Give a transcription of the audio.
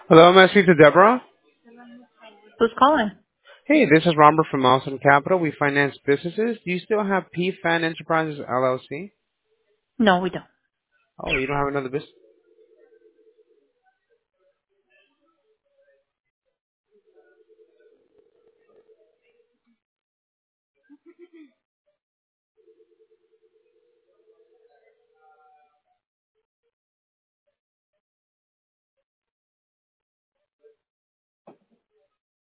Hello, I'm asking to Deborah. Who's calling? Hey, this is Robert from Awesome Capital. We finance businesses. Do you still have PFAN Enterprises LLC? No, we don't. Oh, you don't have another business?